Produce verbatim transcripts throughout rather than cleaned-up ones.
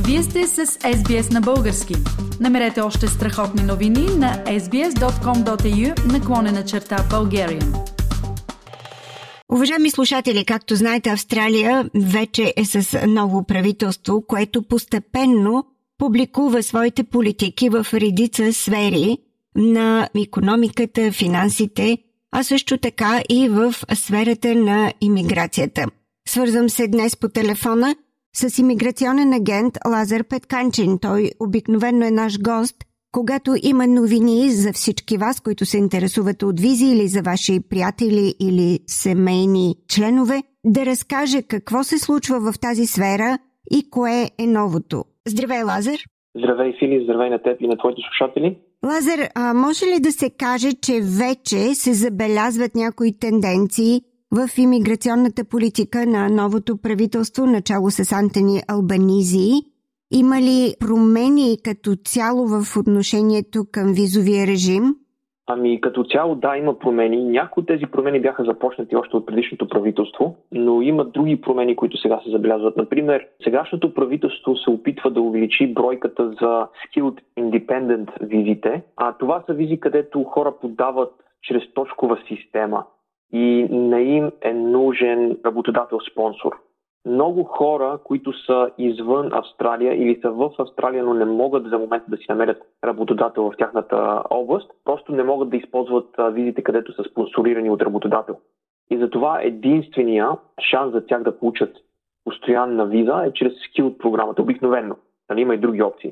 Вие сте с Ес Би Ес на български. Намерете още страхотни новини на ес би ес точка ком точка ей ю наклонена черта Bulgarian. Уважаеми слушатели, както знаете, Австралия вече е с ново правителство, което постепенно публикува своите политики в редица сфери на икономиката, финансите, а също така и в сферата на имиграцията. Свързвам се днес по телефона с имиграционен агент Лазар Петканчин. Той обикновено е наш гост, когато има новини за всички вас, които се интересуват от визи или за ваши приятели или семейни членове, да разкаже какво се случва в тази сфера и кое е новото. Здравей, Лазар! Здравей, Фили, здравей на теб и на твоите слушатели. Лазар, а може ли да се каже, че вече се забелязват някои тенденции в имиграционната политика на новото правителство, начало с Антони Албанизи? Има ли промени като цяло в отношението към визовия режим? Ами като цяло да, има промени. Някои от тези промени бяха започнати още от предишното правителство, но има други промени, които сега се забелязват. Например, сегашното правителство се опитва да увеличи бройката за Skilled Independent визите, а това са визи, където хора подават чрез точкова система и не им е нужен работодател-спонсор. Много хора, които са извън Австралия или са в Австралия, но не могат за момента да си намерят работодател в тяхната област, просто не могат да използват визите, където са спонсорирани от работодател. И затова единствения шанс за тях да получат постоянна виза е чрез Skilled програмата, обикновено. Нали, има и други опции.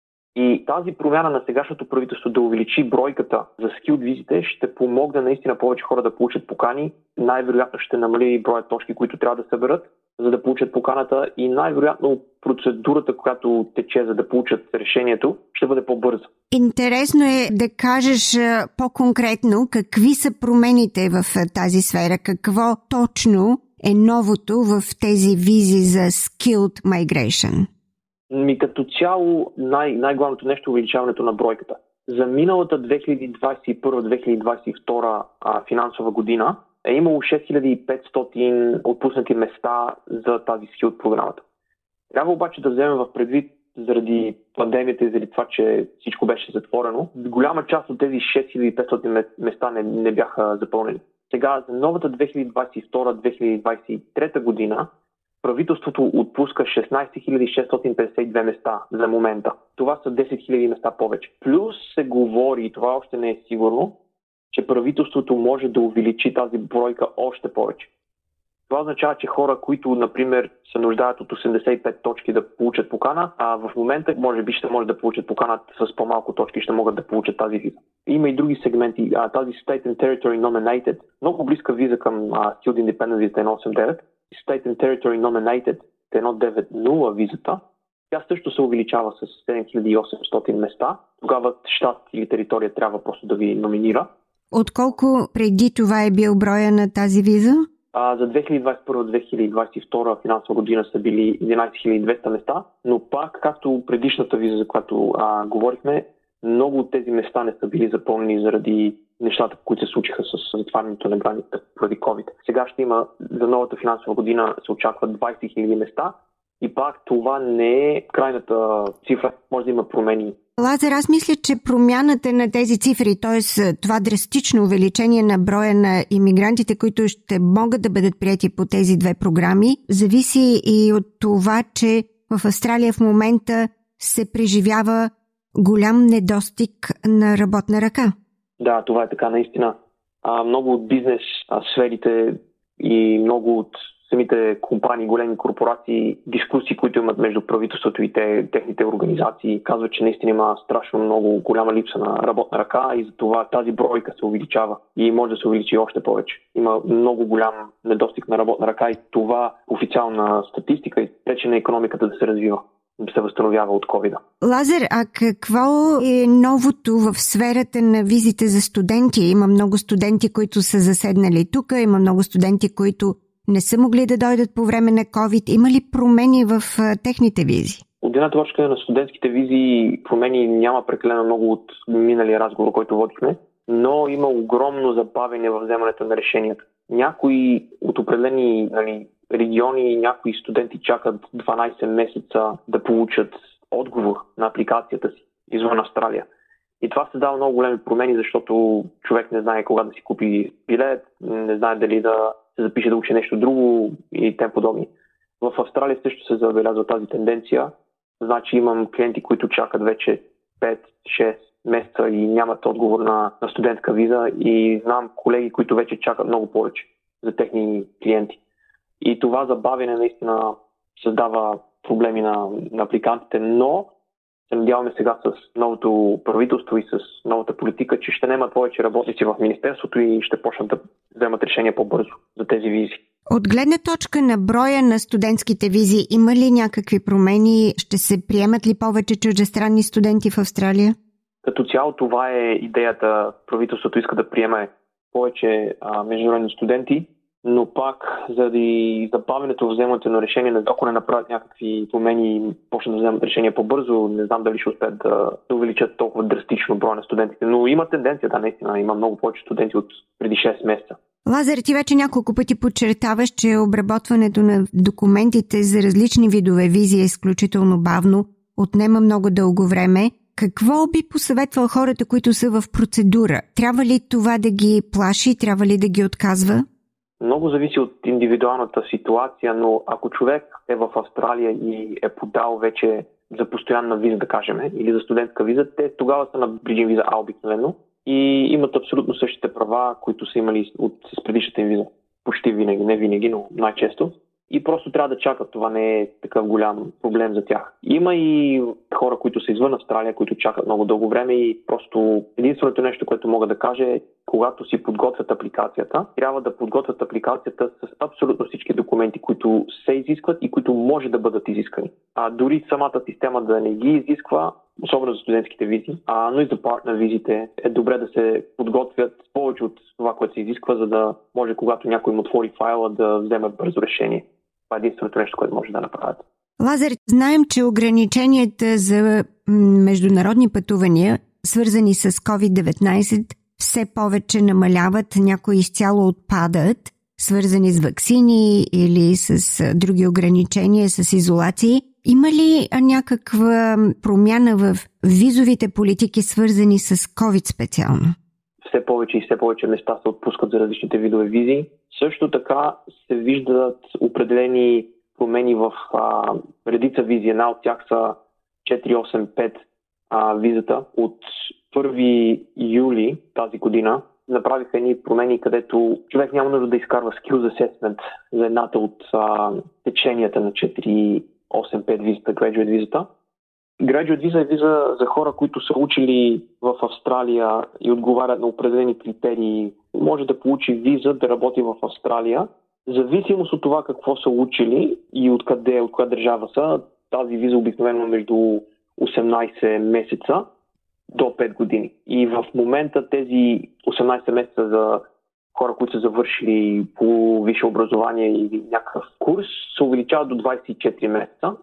И тази промяна на сегашното правителство да увеличи бройката за Skilled визите ще помогне наистина повече хора да получат покани. Най-вероятно ще намали броя точки, които трябва да съберат, за да получат поканата, и най-вероятно процедурата, която тече за да получат решението, ще бъде по-бърза. Интересно е да кажеш по-конкретно какви са промените в тази сфера, какво точно е новото в тези визи за Skilled Migration. Ми като цяло най- най-главното нещо е увеличаването на бройката. За миналата две хиляди двадесет и първа - две хиляди двадесет и втора а, финансова година е имало шест хиляди и петстотин отпуснати места за тази Skilled програмата. Трябва обаче да вземем в предвид, заради пандемията и заради това, че всичко беше затворено, голяма част от тези шест хиляди и петстотин места не, не бяха запълнени. Сега за новата две хиляди двадесет и втора - две хиляди двадесет и трета година правителството отпуска шестнадесет хиляди шестстотин петдесет и две места за момента. Това са десет хиляди места повече. Плюс се говори, и това още не е сигурно, че правителството може да увеличи тази бройка още повече. Това означава, че хора, които, например, се нуждаят от осемдесет и пет точки да получат покана, а в момента може би ще може да получат покана с по-малко точки, ще могат да получат тази виза. Има и други сегменти. Тази State and Territory Nominated, много близка виза към Skilled Independent виза едно осем девет, State and Territory Nominated едно деветдесет визата, тя също се увеличава с седем хиляди и осемстотин места. Тогава щат или територия трябва просто да ви номинира. Отколко преди това е бил броя на тази виза? А, за две хиляди двадесет и първа - две хиляди двадесет и втора финансова година са били единадесет хиляди и двеста места, но пак, както предишната виза, за която а, говорихме, много от тези места не са били запълнени заради нещата, които се случиха с затварянето на границата поради COVID. Сега ще има, за новата финансова година се очакват двадесет хиляди места и пак това не е крайната цифра, може да има промени. Лазар, аз мисля, че промяната на тези цифри, т.е. това драстично увеличение на броя на имигрантите, които ще могат да бъдат прияти по тези две програми, зависи и от това, че в Австралия в момента се преживява голям недостиг на работна ръка. Да, това е така наистина. А, много от бизнес а, сферите и много от самите компании, големи корпорации, дискусии, които имат между правителството и те, техните организации, казват, че наистина има страшно много голяма липса на работна ръка и затова тази бройка се увеличава и може да се увеличи още повече. Има много голям недостиг на работна ръка и това официална статистика и пречи на икономиката да се развива, да се възстановява от ковида. Лазар, а какво е новото в сферата на визите за студенти? Има много студенти, които са заседнали тук, има много студенти, които не са могли да дойдат по време на COVID. Има ли промени в а, техните визи? От една точка на студентските визи промени няма прекалено много от миналия разговор, който водихме, но има огромно забавяне в вземането на решенията. Някои от определени, нали, региони някои студенти чакат дванайсет месеца да получат отговор на апликацията си извън Австралия. И това се дава много големи промени, защото човек не знае кога да си купи билет, не знае дали да се запише да учи нещо друго и тем подобни. В Австралия също се забелязва тази тенденция. Значи имам клиенти, които чакат вече пет-шест месеца и нямат отговор на, на студентска виза, и знам колеги, които вече чакат много повече за техни клиенти. И това забавяне наистина създава проблеми на, на апликантите, но се надяваме сега с новото правителство и с новата политика, че ще нямат повече работници в Министерството и ще почнат да вземат решения по-бързо за тези визи. От гледна точка на броя на студентските визи, има ли някакви промени? Ще се приемат ли повече чуждестранни студенти в Австралия? Като цяло това е идеята. Правителството иска да приеме повече а, международни студенти, но пак заради забавянето в вземането на решение, ако не направят някакви промени и почнат да вземат решение по-бързо, не знам дали ще успеят да, да увеличат толкова драстично броя на студентите. Но има тенденция, да, наистина има много повече студенти от преди шест месеца. Лазар, ти вече няколко пъти подчертаваш, че обработването на документите за различни видове визи е изключително бавно, отнема много дълго време. Какво би посъветвал хората, които са в процедура? Трябва ли това да ги плаши? Трябва ли да ги отказва? Много зависи от индивидуалната ситуация, но ако човек е в Австралия и е подал вече за постоянна виза, да кажем, или за студентска виза, те тогава са на Bridging виза А обикновено и имат абсолютно същите права, които са имали от, с предишната им виза. Почти винаги, не винаги, но най-често. И просто трябва да чакат. Това не е такъв голям проблем за тях. Има и хора, които са извън Австралия, които чакат много дълго време, и просто единственото нещо, което мога да кажа е, когато си подготвят апликацията, трябва да подготвят апликацията с абсолютно всички документи, които се изискват и които може да бъдат изискани. А дори самата система да не ги изисква, особено за студентските визи, а, но и за партнер визите, е добре да се подготвят повече от това, което се изисква, за да може, когато някой им отвори файла, да вземе бързо решение. Това е единственото нещо, което може да направят. Лазар, знаем, че ограниченията за международни пътувания, свързани с ковид деветнайсет, все повече намаляват, някои изцяло отпадат, свързани с ваксини или с други ограничения, с изолации. Има ли някаква промяна в визовите политики, свързани с COVID специално? Все повече и все повече места се отпускат за различните видове визи. Също така се виждат определени промени в а, редица визи. Една от тях са четири осем пет а, визата. От първи юли тази година направиха едни промени, където човек няма нужда да изкарва Skills Assessment за едната от а, теченията на четири осем пет визата, Graduate визата. Graduate виза е виза за хора, които са учили в Австралия и отговарят на определени критерии. Може да получи виза да работи в Австралия. В зависимост от това какво са учили и откъде, от коя държава са, тази виза обикновено между осемнайсет месеца до пет години. И в момента тези осемнайсет месеца за хора, които са завършили по висше образование или някакъв курс, се увеличават до двайсет и четири месеца.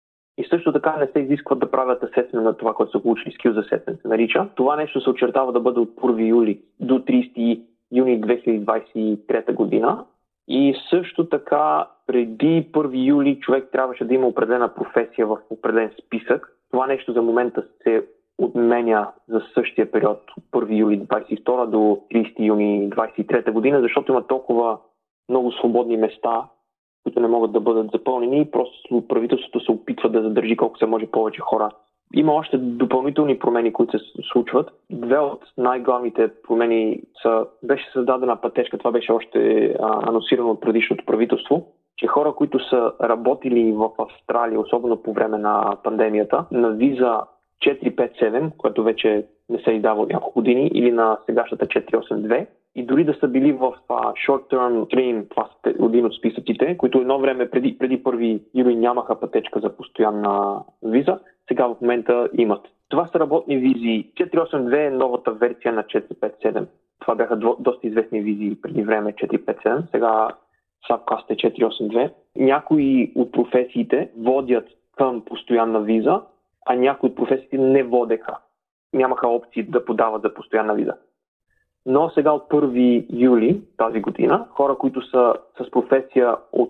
И също така не се изискват да правят асесмент на това, което са получили, Skills Assessment се нарича. Това нещо се очертава да бъде от първи юли до трийсети юни две хиляди двайсет и трета година. И също така преди първи юли човек трябваше да има определена професия в определен списък. Това нещо за момента се отменя за същия период от първи юли двайсет и втора до трийсети юни двайсет и трета година, защото има толкова много свободни места, които не могат да бъдат запълнени. Просто правителството се опитва да задържи колко се може повече хора. Има още допълнителни промени, които се случват. Две от най-главните промени са, беше създадена пътечка, това беше още а, анонсирано от предишното правителство, че хора, които са работили в Австралия, особено по време на пандемията, на виза четири пет седем, което вече не се издава от няколко години, или на сегашната четири осем две, и дори да са били в uh, short-term train, това са един от списъците, които едно време преди, преди първи юли нямаха пътечка за постоянна виза, сега в момента имат. Това са работни визи. четири осем две е новата версия на четири пет седем. Това бяха доста известни визи преди време четири пет седем, сега сабкаст е четири осем две. Някои от професиите водят към постоянна виза, а някои от професиите не водеха. Нямаха опции да подават за постоянна виза. Но сега от първи юли тази година, хора, които са с професия от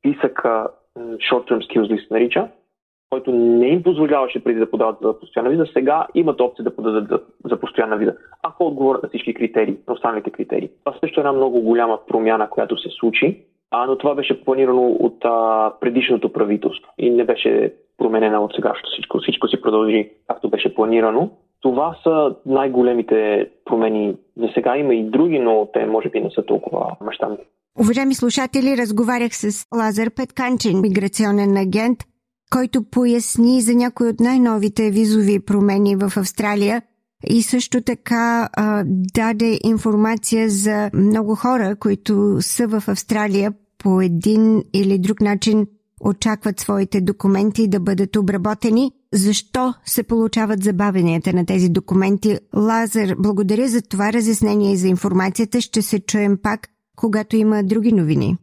списъка Short-Term Skills List се нарича, който не им позволяваше преди да подават за постоянна виза, сега имат опция да подадат за, за постоянна виза, ако отговорят на всички критерии, на останалите критерии. Това също е една много голяма промяна, която се случи, а, но това беше планирано от а, предишното правителство и не беше променена от сегашното. Всичко, всичко си продължи както беше планирано. Това са най-големите промени. За сега има и други, но те може би не са толкова мащабни. Уважаеми слушатели, разговарях с Лазар Петканчин, миграционен агент, който поясни за някои от най-новите визови промени в Австралия и също така а, даде информация за много хора, които са в Австралия по един или друг начин очакват своите документи да бъдат обработени. Защо се получават забавенията на тези документи? Лазар, благодаря за това разяснение и за информацията. Ще се чуем пак, когато има други новини.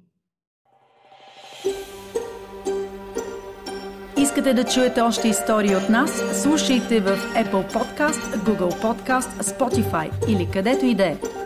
Искате да чуете още истории от нас? Слушайте в Apple Podcast, Google Podcast, Spotify или където и да е.